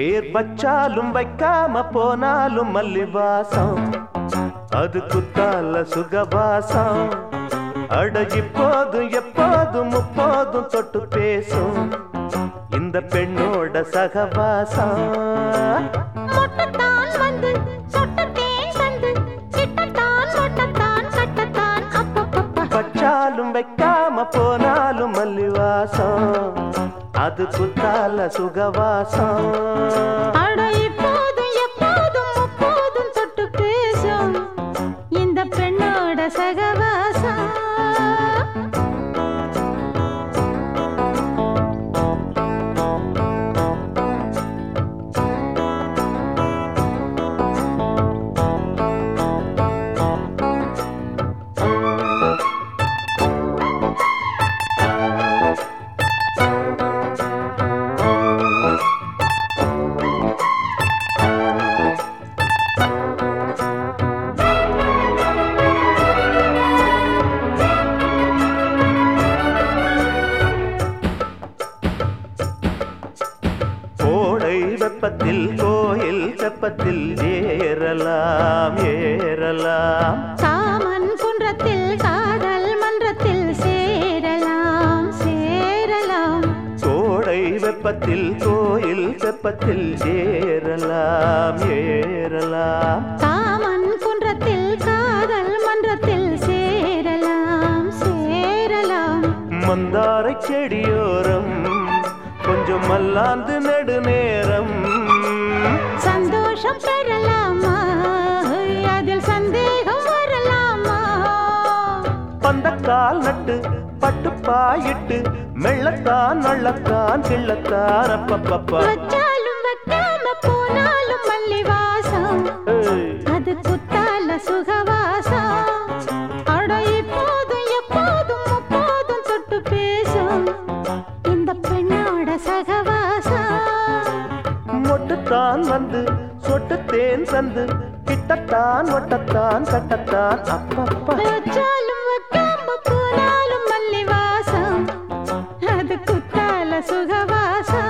பேர் வச்சாலும் வைக்காம போனாலும் மல்லிவாசம் அது குத்தால சுகவாசம் அட இப்போதும் எப்போதும் முப்போதும் தொட்டு பேசும் இந்த பெண்ணோட சகவாசம் மொட்டத்தான் வந்து சொட்டத்தேன் வந்து கிட்டத்தான் மொட்டத்தான் கட்டத்தான் அப்பப்பப்பா வச்சாலும் வைக்காம போனாலும் மல்லிவாசம் அது குத்தால சுகவாசம் அட இப்போதும் எப்போதும் முப்போதும் தொட்டு பேசும் இந்த பெண்ணோட சகவாசம் வெப்பத்தில் கோயில் தெப்பத்தில் ஏறலாம் ஏறலாம் காமன் குன்றத்தில் காதல் மன்றத்தில் சேரலாம் சேரலாம் கோடை வெப்பத்தில் கோயில் தெப்பத்தில் ஏறலாம் ஏறலாம் காமன் குன்றத்தில் காதல் மன்றத்தில் சேரலாம் சேரலாம் மந்தாரை செடியோரம் கொஞ்சம் மல்லாந்து நெடுநேரம் சந்தோஷம் பெறலாமா அதில் சந்தேகம் வரலாமா பந்தக்கால் நட்டு பட்டு பாயிட்டு மெள்ளத்தான் நள்ளத்தான் கிள்ளத்தான் அப்பப்பப்பா வச்சாலும் வைக்காம போனாலும் மல்லிவாசம் அது குத்தால சுகவாசம் அட இப்போதும் எப்போதும் முப்போதும் தொட்டு பேசும் இந்த பெண்ணோட சகவாசம் மொட்டுத்தான் வந்து சொட்டுத்தேன் தந்து கிட்டத்தான் ஒட்டத்தான் கட்டத்தான் அப்பப்பா வச்சாலும் வைக்காம போனாலும் மல்லிவாசம் அது குத்தால சுகவாசம்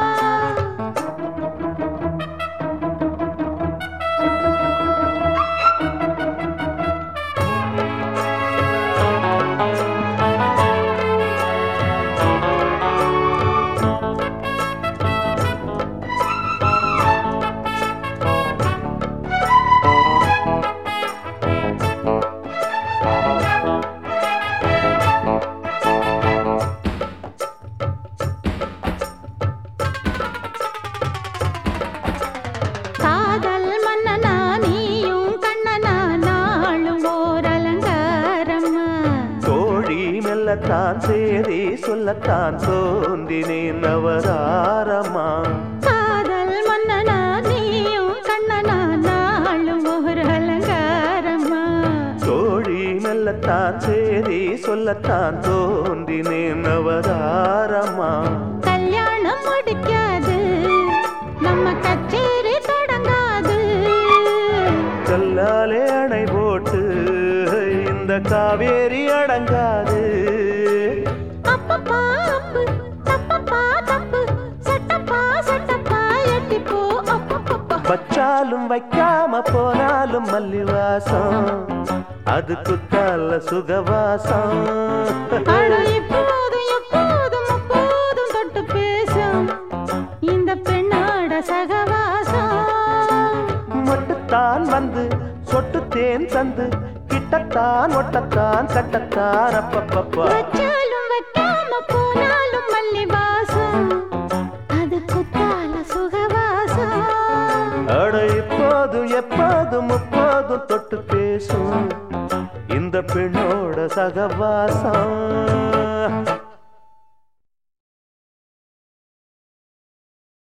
காதல் மன்னனா நீயும் கண்ணனா நாளும் ஓர் அலங்காரம்மா கோழி மெல்லத்தான் சேரி சொல்லத்தான் தோன்றினேன் நவதாரமா காதல் மன்னனா நீயும் கண்ணனா நாளும் ஓர் அலங்காரம்மா கோழி மெல்லத்தான் சேரி சொல்லத்தான் தோன்றினேன் நவதாரமா கல்யாணம் முடிக்காது நம்ம கச்சேரி தொடங்காது கல்லாலே அணை போட்டு இந்த காவேரி அடங்காது அப்பப்பா அப்பு தப்பப்பா தப்பு சட்டப்பா சட்டப்பா எட்டிப்போ அப்பப்பப்பா வச்சாலும் வைக்காம போனாலும் மல்லிவாசம் அது குத்தால சுகவாசம் அட இப்போதும் எப்போதும் முப்போதும் தொட்டு பேசும் இந்த பெண்ணோட சகவாசம் மொட்டுத்தான் வந்து சொட்டுத்தேன் தந்து கிட்டத்தான் ஒட்டத்தான் கட்டத்தான் அப்பப்பப்பா வச்சாலும் வைக்காம போனாலும் மல்லிவாசம் அது குத்தால சுகவாசம் அட இப்போதும் எப்போதும் முப்போதும் தொட்டு பேசும் இந்த பெண்ணோட சகவாசம்